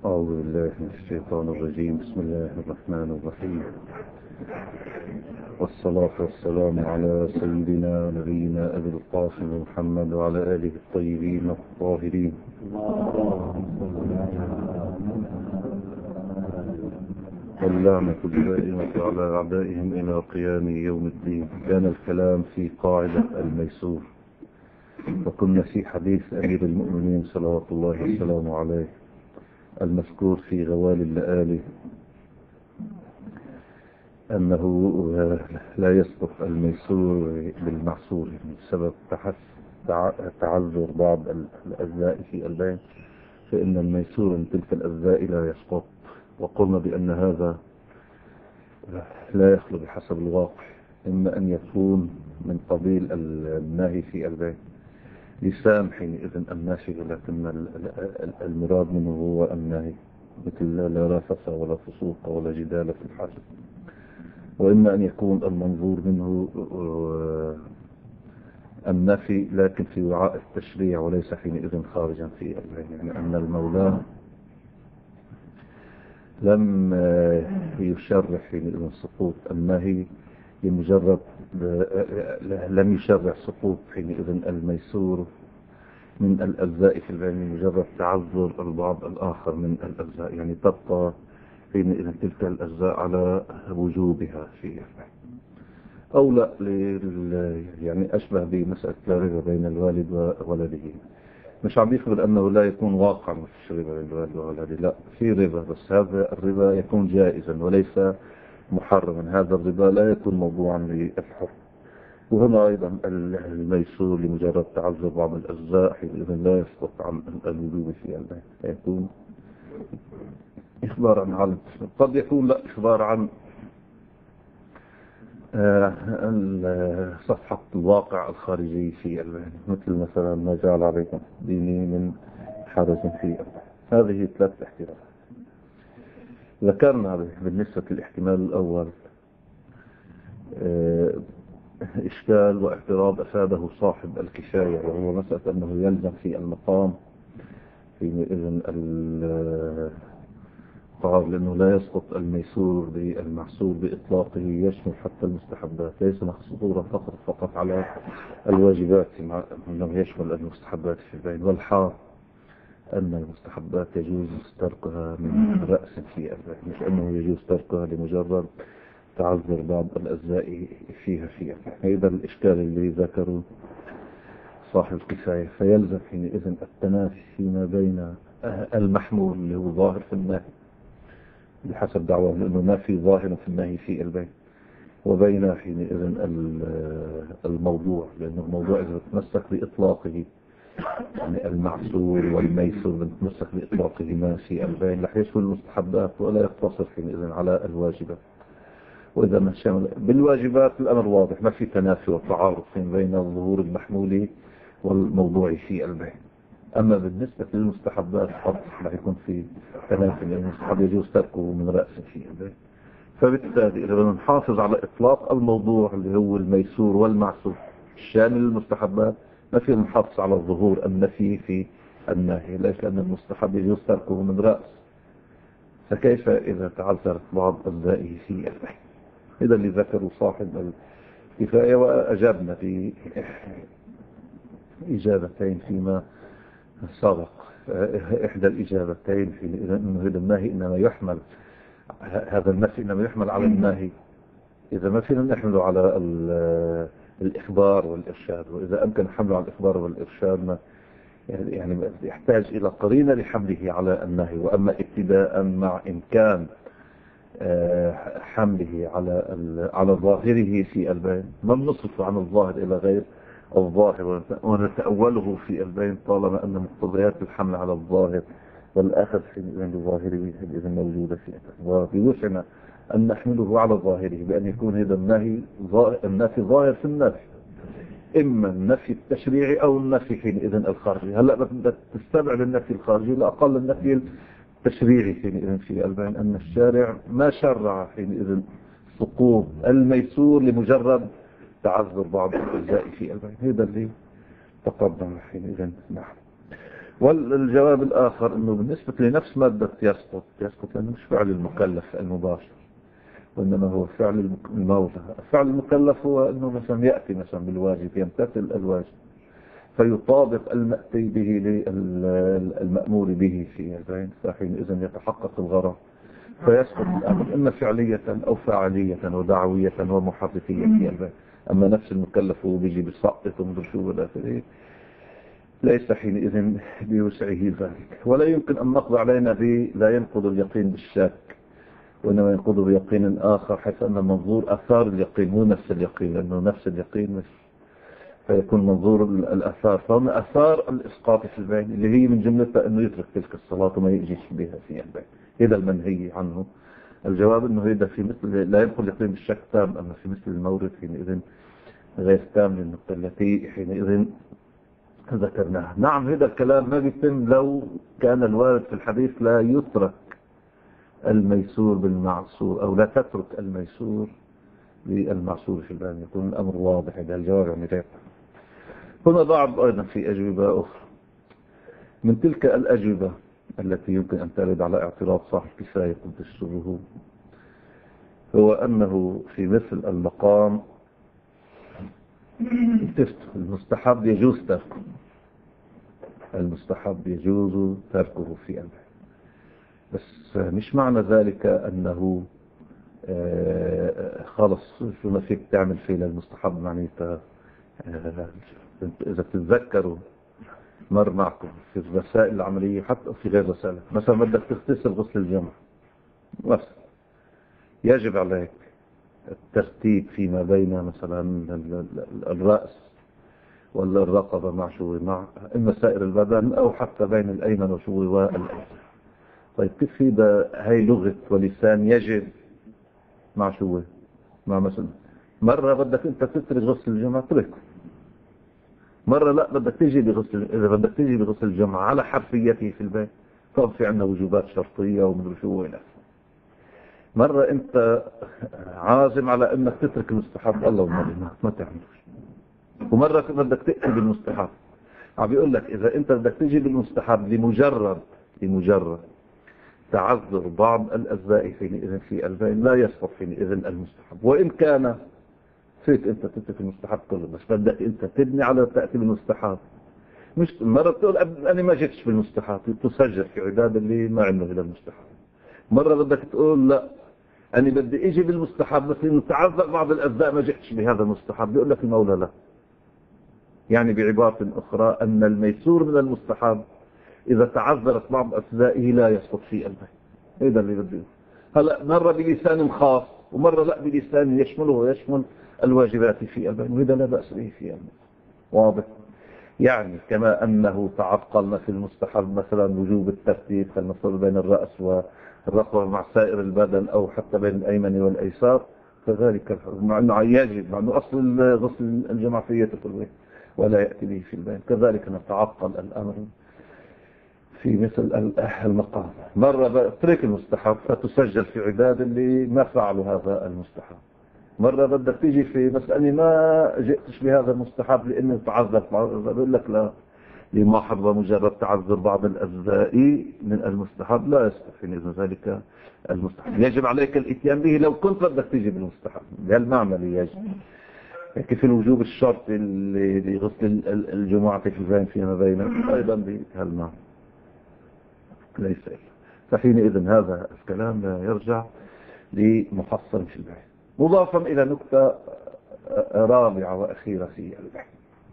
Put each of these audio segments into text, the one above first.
أعوذ بالله من الشيطان الرجيم. بسم الله الرحمن الرحيم، والصلاة والسلام على سيدنا نبينا أبي القاسم محمد وعلى آله الطيبين الطاهرين. واللعنة الدائمة على أعدائهم إلى قيام يوم الدين. كان الكلام في قاعدة الميسور، وكنا في حديث أمير المؤمنين صلوات الله وسلامه عليه المذكور في غوال اللآلي أنه لا يسقط الميسور بالمعسور بسبب تعذر بعض الأجزاء في البين، فإن الميسور من تلك الأجزاء لا يسقط. وقلنا بأن هذا لا يخلو بحسب الواقع، إما أن يكون من قبيل النهي في البين لسان حينئذ الناشئ، لكن المراد منه هو النهي، مثل لا رفث ولا فسوق ولا جدال في الحج. وإما أن يكون المنظور منه النفي لكن في وعاء التشريع وليس حينئذ خارجا في البين، يعني أن المولى لم يشرح حينئذ سقوط النهي لمجرد لم يشرع سقوط حينئذ الميسور من الأجزاء في البين مجرد تعذر البعض الآخر من الأجزاء، يعني تبقى حينئذ تلك الأجزاء على وجوبها في البين. أو لا يعني أشبه بمسألة لا ربا بين الوالد وولده. مش عم يخبر أنه لا يكون واقعا ما فيش ربا بين الوالد وولده، لا في ربا، بس هذا الربا يكون جائزا وليس محرما. هذا الربا لا يكون موضوعا للحر. وهنا أيضا الميسور لمجرد تعذر بعض الأجزاء حينئذ لا يسقط عن الوجوب في البين، يكون إخبار عن علم. قد يكون لا إخبار عن صفحة الواقع الخارجي في البين، مثل مثلا ما جعل عليكم ديني من حرج في البين. هذه ثلاث احتمالات. ذكرنا بالنسبة للاحتمال الأول إشكال واعتراض أفاده صاحب الكفاية، وهو مسألة أنه يلزم في المقام حينئذ قال لأنه لا يسقط الميسور بالمحسور بإطلاقه، يشمل حتى المستحبات، ليس مخصوصا فقط على الواجبات، مع أنه يشمل المستحبات في البين. والحال أن المستحبات يجوز تركها من رأس في البين، مش أنه يجوز تركها لمجرد تعذر بعض الأجزاء فيها. هذا الإشكال اللي ذكره صاحب الكفاية. فيلزم حينئذ التنافي فيما بين المحمول اللي هو ظاهر في النهي بحسب دعواه، لأنه ما في ظاهر في النهي في البين، وبين حينئذ الموضوع، لأنه الموضوع إذا تمسك بإطلاقه يعني المعسور والميسور تمسك بإطلاقه ما في البين رح يشمل المستحبات ولا يقتصر حينئذ على الواجبات. وإذا ما شمل بالواجبات الأمر واضح، ما في تنافي وتعارض بين الظهور المحمول والموضوع في البين. أما بالنسبة للمستحبات رح يكون في تنافي، لأن المستحب يجوز تركه من رأسه في البين. فبالتالي إذا بدنا نحافظ على إطلاق الموضوع اللي هو الميسور والمعسور الشامل للمستحبات، ما في نحافظ على الظهور النفي في النهي، ليش؟ لأن المستحب يجوز تركه من رأس، فكيف إذا تعذرت بعض أجزائه في البين؟ إذا اللي ذكروا صاحب الكفاية. وأجابنا في إجابتين فيما سبق. إحدى الإجابتين في أنه هذا النهي إنما يحمل، هذا النفي إنما يحمل على النهي إذا ما فينا نحمله على الإخبار والإرشاد، وإذا أمكن حمله على الإخبار والإرشاد ما يعني يحتاج إلى قرينة لحمله على النهي. وأما ابتداء مع إمكان حمله على ظاهره في البين، ما نصرف عن الظاهر إلى غير الظاهر ونتأوله في البين، طالما أن مقتضيات الحمل على الظاهر والأخذ من الظاهر إذا موجودة في الأخبار. يوسعنا أن نحمله على ظاهره بأن يكون هذا النفي ظاهر في النفي، إما النفي التشريعي أو النفي حينئذ الخارجي. هلأ بدك تستبعد النفي الخارجي لأقل النفي التشريعي حينئذ في البين، أن الشارع ما شرع حينئذ سقوط الميسور لمجرد تعذر بعض الأجزاء في البين. هذا اللي تقدم حينئذ. نعم. والجواب الآخر أنه بالنسبة لنفس مادة يسقط لأنه مش فعل المكلف المباشر، وإنما هو فعل المولى. فعل المكلف هو أنه مثلا يأتي مثلا بالواجب، يمتثل الواجب فيطابق المأتي به للمأمور به في البين، فحينئذ يتحقق الغرض فيسقط الأمر إما فعلية أو فاعلية ودعوية ومحركية في البين. أما نفس المكلف هو بيجي بيسقط ومدر شو بالآخر، ليس حينئذ بوسعه ذلك. ولا يمكن أن نقضي علينا لا ينقض اليقين بالشك، وإنما ينقضه بيقين آخر، حيث أن المنظور أثار اليقين مو نفس اليقين، لأنه نفس اليقين فيكون منظور الأثار. فهنا أثار الإسقاط في البين اللي هي من جملتها أنه يترك تلك الصلاة وما يجيش بها في البين، هذا المنهي عنه. الجواب أنه هذا في مثل لا ينقض اليقين بالشك تام، أما في مثل المورد حينئذ غير تام للنقطة التي حينئذ ذكرناها. نعم، هذا الكلام ما بيتم لو كان الوارد في الحديث لا يترك الميسور بالمعصور، أو لا تترك الميسور بالمعصور في البان، يكون الأمر واضح. هذا الجواب يعني غير. هنا بعض أيضا في أجوبة أخرى. من تلك الأجوبة التي يمكن أن ترد على اعتراض صاحب كفاية قدس سره، هو أنه في مثل المقام المستحب يجوز تركه، المستحب يجوز تركه في البان، بس مش معنى ذلك أنه خلص شو ما فيك تعمل فيه للمستحب. معنيته إذا تتذكروا مر معكم في الرسائل العملية حتى في غير رسائل، مثلا بدك تغتسل غسل الجمعة مثلا، يجب عليك الترتيب فيما بين مثلا الرأس ولا الرقبة مع شوي مع إما سائر البدن، أو حتى بين الأيمن وشوي والأيسر. طيب كيف هاي لغة ولسان يجب مع شوي مع مثلا مرة بدك انت تترك غسل الجمعة تركه، مرة لا بدك تيجي بغسل، إذا بدك تيجي بغسل الجمعة على حرفيته في البيت طب في عندنا وجوبات شرطية ومدري شو وين. مرة انت عازم على انك تترك المستحب الله ما تعملوش، ومرة بدك تأتي بالمستحب. عم بيقول لك إذا انت بدك تيجي بالمستحب لمجرد تعذر بعض الأجزاء حينئذ في البين لا يسقط حينئذ المستحب، وإن كان فيك أنت تترك المستحب كله، بس بدك أنت تبني على تأتي بالمستحب. مش مرة تقول أنا ما جيتش بالمستحب، تسجل في عداد اللي ما عنده إلى المستحب. مرة بدك تقول لا أنا بدي إجي بالمستحب بس إنه تعذر بعض الأجزاء ما جيتش بهذا المستحب، بيقول لك المولى لا. يعني بعبارة أخرى أن الميسور من المستحب إذا تعذرت بعض أجزائه لا يسقط في البين. هذا اللي بدي. هلا مرة بلسان خاص ومرة لا بلسان يشمله ويشمل الواجبات في البين، وهذا لا بأس به في البين. واضح؟ يعني كما أنه تعقلنا في المستحب مثلا وجوب الترتيب كالمفروض بين الرأس والرقبة مع سائر البدن أو حتى بين الأيمن والأيسار، كذلك مع أنه يجب، مع أنه أصل غسل الجماعة في البيت ولا يأتي به في البين، كذلك نتعقل الأمر في مثل المقام. مرة ترك المستحب فتسجل في عداد اللي ما فعلوا هذا المستحب. مرة بدك تيجي في مسألة ما جئتش بهذا المستحب لأنه تعذر، بقول لك لا، لمحض مجرد تعذر بعض الأجزاء من المستحب لا يستحيل إذن ذلك المستحب يجب عليك الاتيان به لو كنت بدك تيجي بالمستحب بهالمعنى اللي يجب. كيف الوجوب الشرطي لغسل الجمعة في البين فيما بينه أيضا بهالمعنى ليس إلا. فحينئذ هذا الكلام يرجع لمحصل في البين. مضافا إلى نقطة رابعة وأخيرة في البحث.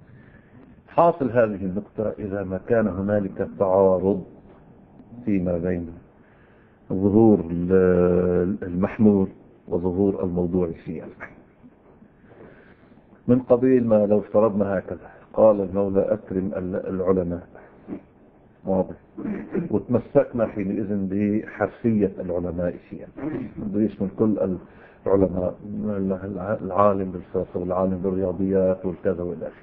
حاصل هذه النقطة إذا ما كان هنالك تعارض فيما بين ظهور المحمول وظهور الموضوع في البحث، من قبيل ما لو افترضنا هكذا قال المولى أكرم العلماء، واضح، وتمسكنا حينئذ بحرفية العلماء فيها، يشمل كل العلماء، العالم بالفقه والعالم بالرياضيات والكذا والآخر.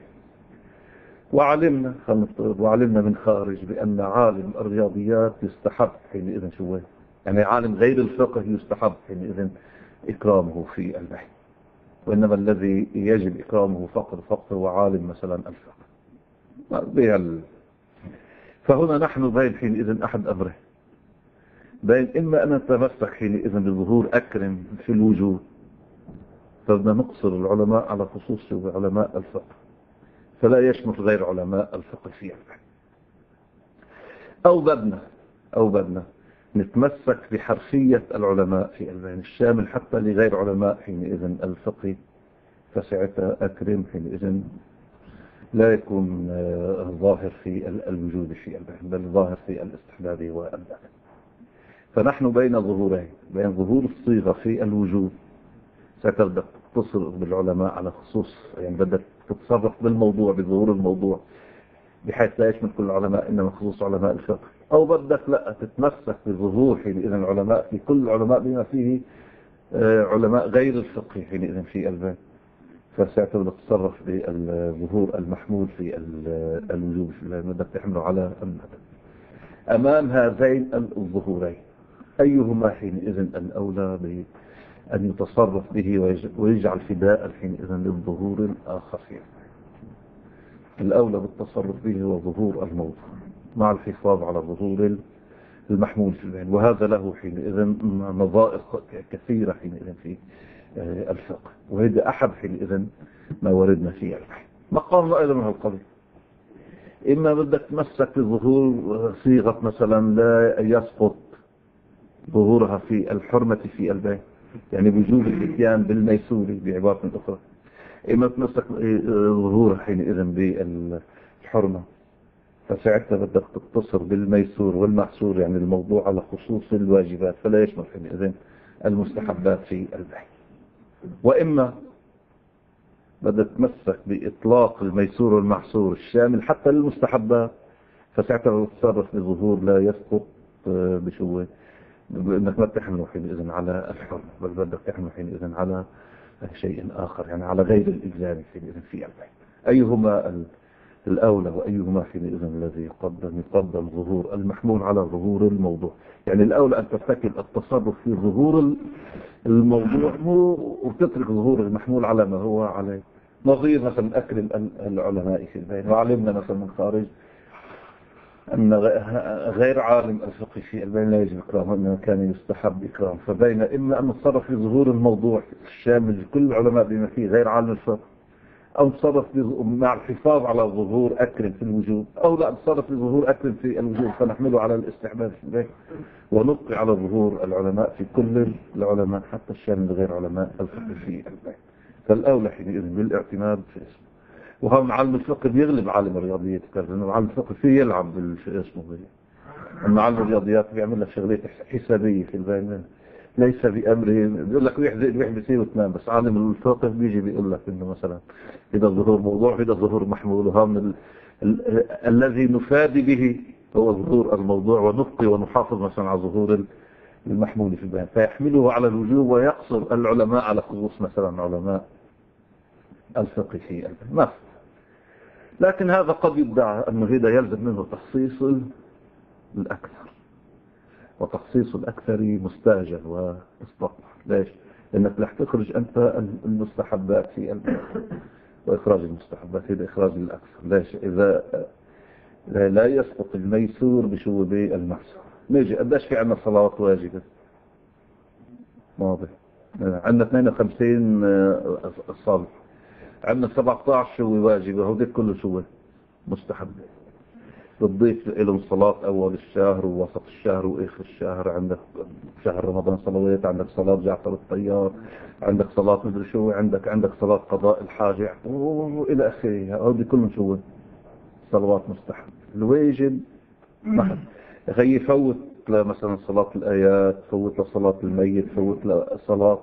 وعلمنا من خارج بأن عالم الرياضيات يستحب حينئذ شوي، يعني عالم غير الفقه يستحب حينئذ إكرامه في البحث، وإنما الذي يجب إكرامه فقط هو عالم مثلا الفقه. فهنا نحن بين حينئذ أحد أمرين، بين إما أن نتمسك حينئذ بظهور أكرم في الوجود، فبدنا نقصر العلماء على خصوص علماء الفقه فلا يشمل غير علماء الفقه فيها، أو بدنا نتمسك بحرفية العلماء في البين الشامل حتى لغير علماء حينئذ الفقه، فساعتها أكرم حينئذ لا يكون ظاهر في الوجود في البين، بل ظاهر في الاستحباب والبعد. فنحن بين ظهورين، بين ظهور الصيغة في الوجود، ستبدأ تتصل بالعلماء على خصوص، يعني بدك تتصرف بالموضوع بظهور الموضوع بحيث لا يشمل كل العلماء إنما خصوص علماء الفقه، أو بدك لا تتمسك بظهور حينئذ العلماء في كل العلماء بما فيه علماء غير الفقه حينئذ في الباب، فساعتها بدك تتصرف بالظهور المحمول في الوجود بدك تحمله على المدى. أمام هذين الظهورين أيهما حينئذ الأولى بأن يتصرف به ويجعل فداء حينئذ للظهور الآخر فيه؟ الأولى بالتصرف به هو ظهور الموضوع مع الحفاظ على ظهور المحمول في البين، وهذا له حينئذ نظائر كثيرة حينئذ في الفقه، وهذا أحد حينئذ ما وردنا فيه البحث. مقام أيضا من القضية، إما بدك تمسك بظهور صيغة مثلا لا يسقط ظهورها في الحرمة في البين، يعني بوجوب الاتيان بالميسوري بعبارة أخرى، إما تمسك ظهورها حينئذ بالحرمة، فساعتها بدك تقتصر بالميسور والمحسور، يعني الموضوع على خصوص الواجبات فلا يشمل حينئذ المستحبات في البحث. وإما بدك تمسك بإطلاق الميسور والمحسور الشامل حتى للمستحبات، فساعتها تتصرف بظهور لا يسقط بشوه، بأنك ما تحمله حينئذ على الحرمة، بل بدك تحمله حينئذ على شيء آخر، يعني على غير الإجزام حينئذ في البحث. أيهما الأولى وأيهما حينئذ الذي يقدم ظهور المحمول على ظهور الموضوع؟ يعني الأولى أن تفتكر التصرف في ظهور الموضوع وتترك ظهور المحمول على ما هو عليه. نظير مثلا أكرم العلماء في البين، وعلمنا مثلا من خارج أن غير عالم الفقه في البين لا يجب إكرامه، إنما كان يستحب إكرام. فبين إما أن نتصرف في ظهور الموضوع الشامل لكل العلماء بما فيه غير عالم الفقه، أو نتصرف مع الحفاظ على ظهور أكرم في الوجود، أو لا نتصرف في ظهور أكرم في الوجود فنحمله على الاستحباب في البيت، ونبقي على ظهور العلماء في كل العلماء حتى الشامل غير علماء الفقه في البيت. فالأولى حينئذ بالاعتماد في اسمه. وهم عالم الفقه بيغلب عالم الرياضيات، لأنه عالم الفقه فيه يلعب بالاسمه، أما عالم الرياضيات بيعمل لك شغلات حسابية في البين، ليس بأمره بيقول لك واحد زائد واحد بيصير اثنين، بس عالم الفقه بيجي بيقول لك إنه مثلا إذا ظهور موضوع إذا ظهور محمول، وهم الذي نفادي به هو ظهور الموضوع، ونبقي ونحافظ مثلا على ظهور المحمول في البيان، فيحمله على الوجوب ويقصر العلماء على خصوص مثلا علماء الفقه في البيان مثلا. لكن هذا قد يدعى أنه هذا يلزم منه تخصيص الأكثر، وتخصيص الأكثر مستعجل واستقبل. ليش؟ لأنك رح تخرج أنت المستحبات في البيان، وإخراج المستحبات هذا إخراج الأكثر. ليش؟ إذا لا يسقط الميسور بشو بالمحسور. نيجي قداش في عنا صلاة واجبة؟ واضح، عندنا 52 صلاة، عندنا 17 شو واجبة، هو ده كله شو مستحب. بتضيف لهم صلاة أول الشهر ووسط الشهر وآخر الشهر، عندك شهر رمضان صلوات، عندك صلاة جعفر الطيار، عندك صلاة مدري شو، عندك صلاة قضاء الحاجة وإلى آخره. هذه كلهم شو صلوات مستحب. الواجب أخي يفوت مثلا صلاة الآيات، فوت لصلاة الميت، فوت لصلاة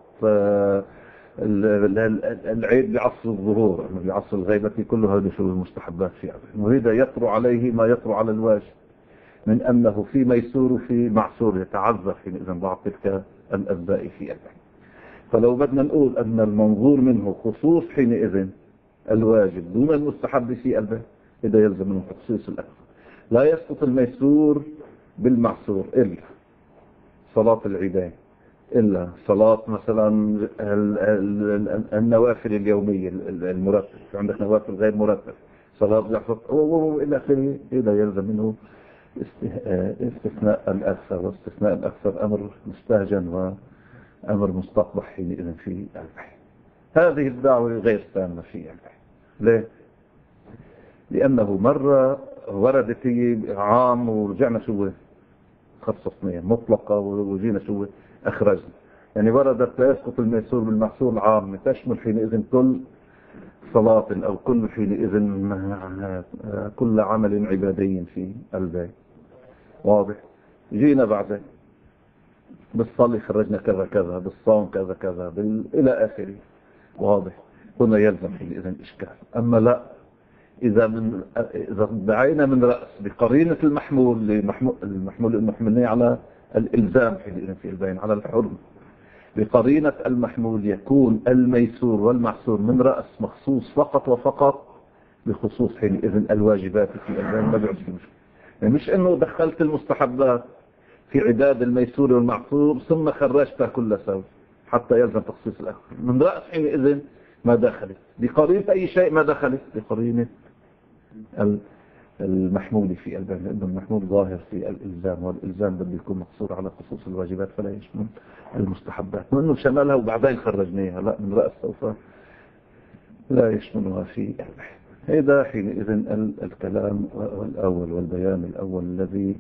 العيد بعصر الظهور، بعصر الغيبة، كل هذا شو المستحبات فيه. وهذا يطرأ عليه ما يطرأ على الواجب من أنه في ميسور وفي معسور يتعذر حينئذ بعض تلك الأسباء في البحث. فلو بدنا نقول أن المنظور منه خصوص حينئذ الواجب دون المستحب في البحث، إذا يلزم منه تخصيص الأكثر. لا يسقط الميسور بالمعسور إلا صلاة العيدين، إلا صلاة مثلا النوافل اليومية المرتب، عندك نوافل غير مرتب، صلاة جعفر إلى آخره، إذا يلزم منه استثناء الأكثر، واستثناء الأكثر أمر مستهجن وأمر مستقبح حينئذ في البحث. هذه الدعوة غير تامة في البحث. ليه؟ لأنه مرة وردت عام ورجعنا شو خصصناه مطلقة وجينا شو أخرجنا. يعني وردت لا يسقط الميسور بالمحصور العام تشمل حينئذ كل صلاة أو كل حينئذ كل عمل عبادي في البيت. واضح؟ جينا بعد بالصلاة خرجنا كذا كذا، بالصوم كذا كذا، إلى آخره. واضح؟ هنا يلزم حينئذ إشكال. أما لا، إذا دعينا من رأس بقرينة المحمول المحمولين على الإلزام حينئذ في البين على الحرم، بقرينة المحمول يكون الميسور والمحصور من رأس مخصوص فقط وفقط بخصوص حينئذ الواجبات في البين. ما بيعد في مشكلة. يعني مش إنه دخلت المستحبات في عداد الميسور والمحصور ثم خرجتها كل سوا حتى يلزم تخصيص الأخر. من رأس حينئذ ما دخلت بقرينة أي شيء، ما دخلت بقرينة المحمول في البين، لأنه المحمول ظاهر في الإلزام، والإلزام بده يكون مقصور على خصوص الواجبات فلا يشمل المستحبات. وإنه شملها وبعدين خرجناها، لا، من رأس سوف لا يشملها في البحث. هذا حينئذ الكلام الأول والبيان الأول الذي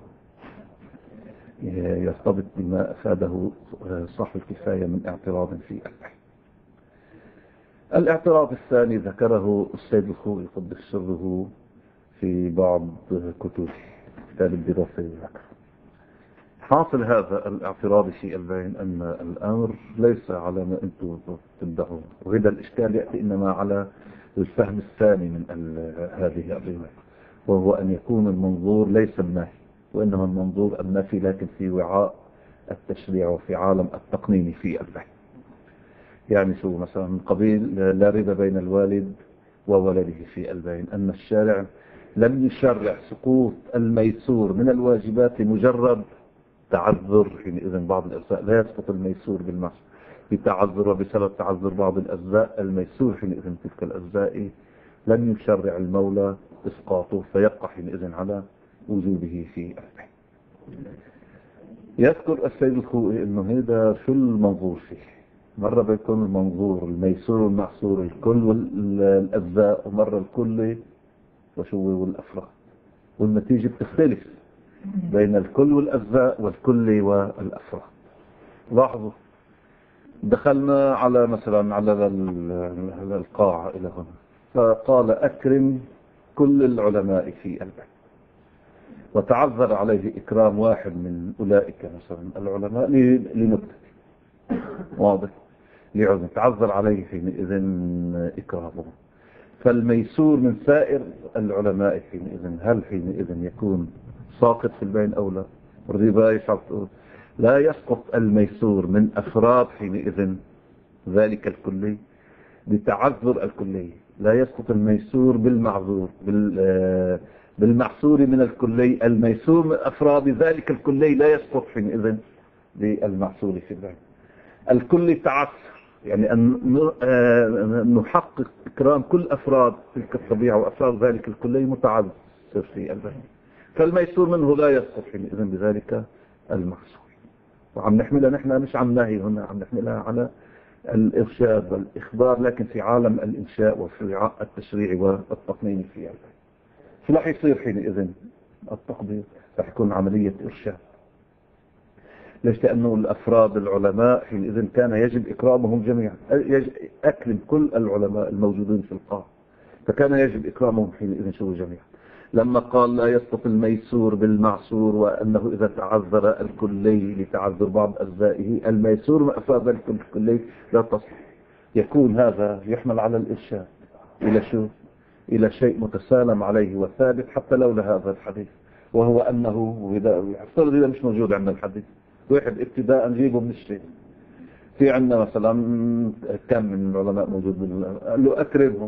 يرتبط بما أفاده صاحب الكفاية من اعتراض في البحث. الاعتراض الثاني ذكره السيد الخوئي قدس سره في بعض كتبه كتاب الدراسة ذكر. حاصل هذا الاعتراض في البين أن الأمر ليس على ما أنتم تدعون، وهذا الإشكال يأتي إنما على الفهم الثاني من هذه الرواية، وهو أن يكون المنظور ليس النهي وإنما المنظور النفي، لكن في وعاء التشريع وفي عالم التقنين في البحث. يعني شو مثلا من قبيل لا ريب بين الوالد وولده في البين، أن الشارع لم يشرع سقوط الميسور من الواجبات مجرد تعذر حينئذ بعض الأجزاء. لا يسقط الميسور بالمحص بتعذر، وبسبب تعذر بعض الأجزاء الميسور حينئذ تلك الأجزاء لم يشرع المولى إسقاطه، فيبقى حينئذ على وجوده في البحث. يذكر السيد الخوئي أنه هذا شو المنظور فيه. مرة بيكون المنظور الميسور والمحصور الكل والأجزاء، ومرة الكل وشو والأفراد، والنتيجة بتختلف بين الكل والأجزاء والكل والأفراد. لاحظوا دخلنا على مثلا على القاعة إلى هنا، فقال أكرم كل العلماء في البحث، وتعذر عليه إكرام واحد من أولئك مثلا العلماء لنكتة. واضح؟ لعذر تعذر عليه حينئذ إكرامه. فالميسور من سائر العلماء حينئذ هل حينئذ يكون ساقط في البين أو لا؟ الرباية لا يسقط الميسور من أفراد حينئذ ذلك الكلي بتعذر الكلي، لا يسقط الميسور بالمعذور بالمعصور من الكلي. الميسور من أفراد ذلك الكلي لا يسقط حينئذ بالمعصور في البين. الكل تعثر، يعني أن نحقق إكرام كل أفراد تلك الطبيعة وأفراد ذلك الكلي متعذر في البين، فالميسور منه لا يسقط حينئذ بذلك المعصور. وعم نحملها نحن مش عن نهي هنا، عم نحملها على الإرشاد والإخبار، لكن في عالم الإنشاء وفي التشريع والتقنين في البين. فلا يصير حينئذ التقدير، رح يكون عملية إرشاد. ليش؟ لأنه الأفراد العلماء حينئذ كان يجب إكرامهم جميعا، أكرم كل العلماء الموجودين في القاعة، فكان يجب إكرامهم حينئذ شو جميعا. لما قال لا يسقط الميسور بالمعصور، وأنه إذا تعذر الكلي لتعذر بعض أجزائه الميسور من أفراد ذلك الكلي لا تصح، يكون هذا يحمل على الإرشاد إلى شو؟ إلى شيء متسالم عليه وثابت حتى لولا هذا الحديث، وهو أنه افترض إذا مش موجود عندنا الحديث، واحد ابتداء نجيبه من الشيء. في عندنا مثلا كم من العلماء موجود، قال له أكرمهم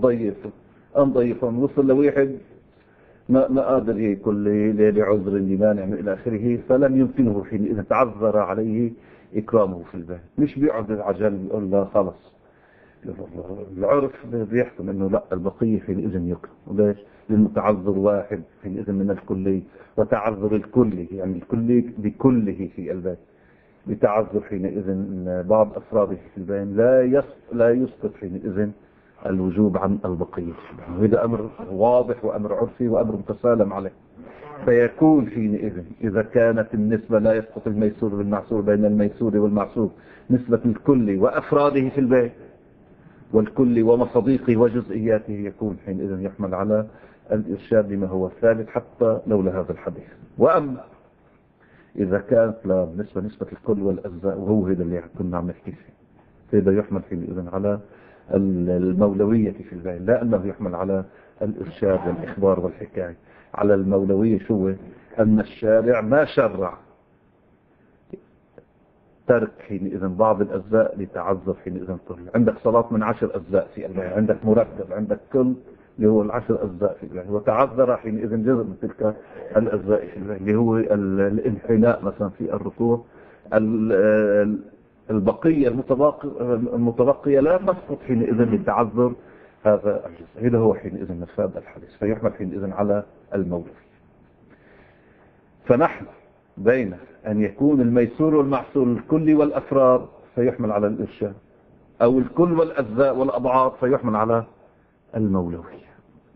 نضيفهم، وصل لواحد ما قادر يكون لعذر لمانع إلى آخره، فلم يمكنه حين إذا تعذر عليه إكرامه في البيت. مش بيقعد العجل بيقول لا خلص العرف بيحكم انه لا، البقية حينئذ يكره. وليش؟ لانه تعذر واحد حينئذ من الكلي، وتعذر الكلي يعني الكلي بكله في البيت، بتعذر حينئذ بعض افراده في البين لا يسقط حينئذ الوجوب عن البقية. وهذا امر واضح وامر عرفي وامر متسالم عليه. فيكون حينئذ اذا كانت النسبة لا يسقط الميسور بالمعسور بين الميسور والمعسور نسبة الكل وافراده في البيت والكل ومصاديقه وجزئياته، يكون حينئذ يحمل على الإرشاد بما هو ثابت حتى لولا هذا الحديث. وأما إذا كانت لا نسبة الكل والأجزاء، وهو هذا اللي كنا عم نحكي فيه، هذا يحمل حينئذ على المولوية في البين، لا أنه يحمل على الإرشاد والإخبار والحكاية. على المولوية شو؟ أن الشارع ما شرع ترك حينئذ بعض الأجزاء لتعذر حينئذ كل. عندك صلاة من 10 أجزاء في البين، عندك مركب، عندك كل اللي هو 10 أجزاء في البين، وتعذر حينئذ جزء من تلك الأجزاء في البين اللي هو الانحناء مثلا في الركوع. البقية المتبقية لا تسقط حينئذ لتعذر هذا الجزء. هذا هو حينئذ مفاد الحديث، فيحمل حينئذ على المولوي. فنحن بين أن يكون الميسور والمعسور الكل والأفراد فيحمل على الإرشاد، أو الكل والأجزاء والأضعاف فيحمل على المولوية.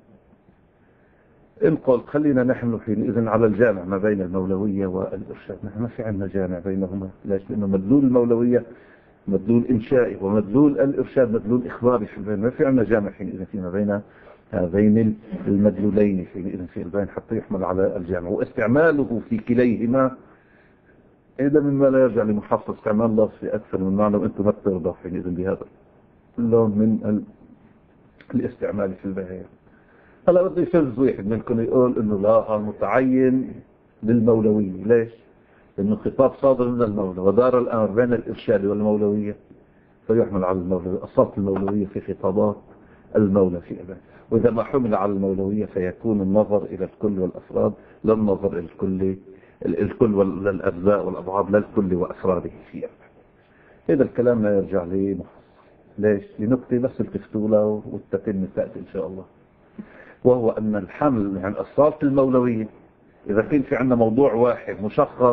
إن قلت خلينا نحمل حينئذ على الجامع ما بين المولوية والإرشاد، نحن ما في عندنا جامع بينهما. ليش؟ لأنه مدلول المولوية مدلول إنشائي، ومدلول الإرشاد مدلول إخباري في البين. ما في عندنا جامع حينئذ فيما بين هذين المدلولين حينئذ في البين حتى يحمل على الجامع. واستعماله في كليهما هذا مما لا يرجع لمحصل استعمال الله في أكثر من معنى، وأنتم ما بترضى حينئذ بهذا اللون من الاستعمال في البيان. هلا بدي يفرز واحد منكم يقول انه لا، هذا متعين للمولوية. ليش؟ لانه خطاب صادر من المولى، ودار الامر بين الارشاد والمولوية فيحمل على المولوية. اصابت المولوية في خطابات المولى في البيان، واذا ما حمل على المولوية فيكون النظر الى الكل والافراد لا النظر الى الكل والاجزاء والابعاد، لا الكل وافراده في البيان. هذا الكلام لا يرجع لمحصل. ليش؟ لنقطة بس الكفتولة والتتم تأتي إن شاء الله، وهو أن الحمل يعني أصالة المولوية إذا كان في عندنا موضوع واحد مشخص،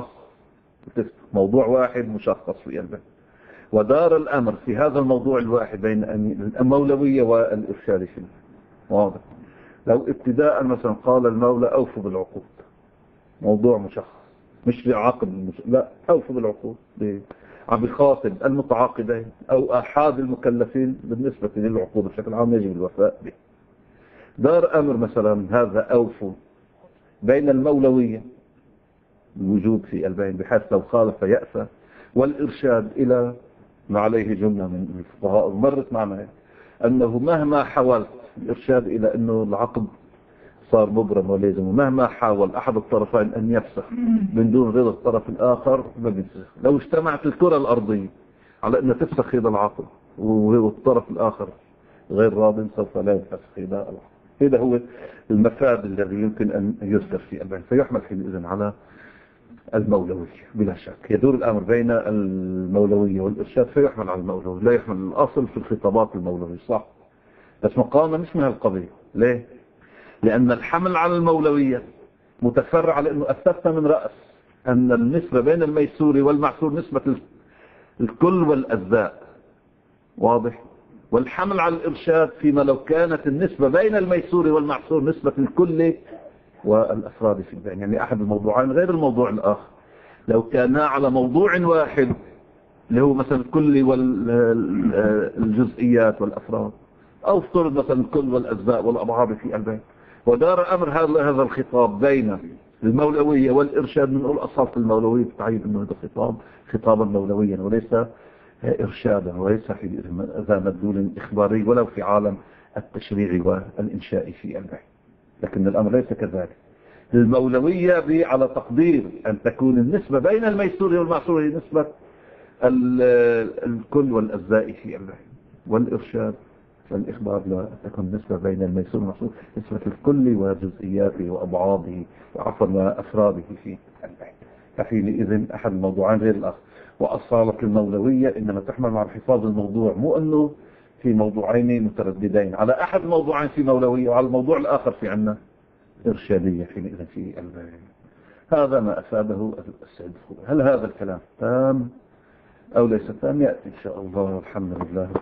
موضوع واحد مشخص في قلبه، ودار الأمر في هذا الموضوع الواحد بين المولوية والإرشاد فيه. واضح؟ لو ابتداء مثلا قال المولى أوفوا بالعقود، موضوع مشخص مش بعقد لا، أوفوا بالعقود عم بخاطب المتعاقدين أو أحد المكلفين بالنسبة للعقود بشكل عام يجب الوفاء به. دار أمر مثلا هذا أوفوا بين المولوية الوجوب في البين بحيث لو خالف يأسى، والإرشاد إلى ما عليه جملة من الفقهاء مرت معنا أنه مهما حاولت الإرشاد إلى أنه العقد صار مبرم ولازم، ومهما حاول أحد الطرفين أن يفسخ من دون رضا الطرف الآخر ما بيفسخ. لو اجتمعت الكرة الأرضية على أن تفسخ هذا العقد والطرف الآخر غير راض سوف لا يفسخ هذا العقد. هذا هو المفاد الذي يمكن أن يذكر في البين، فيحمل حينئذ على المولوية بلا شك. يدور الأمر بين المولوية والإرشاد فيحمل على المولوية، لا يحمل الأصل في الخطابات المولوية صح، بس مقامنا مش من هالقضية. ليه؟ لأن الحمل على المولوية متفرع على أنه أسسنا من رأس أن النسبة بين الميسور والمعسور نسبة الكل والأجزاء. واضح؟ والحمل على الإرشاد فيما لو كانت النسبة بين الميسور والمعسور نسبة الكل والأفراد في البين، يعني أحد الموضوعين غير الموضوع الآخر. لو كان على موضوع واحد اللي هو مثلا الكل والجزئيات والأفراد، أو افترض مثلا الكل والأجزاء والأبعاد في البين، ودار أمر هذا الخطاب بين المولوية والإرشاد، من نقول أصالة المولوية بتعين أنه هذا خطابا مولويا وليس إرشادا، وليس في ذا مدلول إخباري ولو في عالم التشريع والإنشاء في البين. لكن الأمر ليس كذلك. المولوية على تقدير أن تكون النسبة بين الميسور والمعسور هي نسبة الكل والأجزاء في البين، والإرشاد فالإخبار لا تكون نسبة بين الميسور والمعسور نسبة الكل وجزئياته وأبعاده وعفوا وأفراده في البين. فحينئذ أحد الموضوعين غير الآخر. وأصالة المولوية إنما تحمل مع حفاظ الموضوع، مو أنه في موضوعين مترددين، على أحد الموضوعين في مولوية وعلى الموضوع الآخر في عنا إرشادية حينئذ في البيان. هذا ما أفاده السيد الخوئي. هل هذا الكلام تام أو ليس تام؟ يأتي إن شاء الله والحمد لله.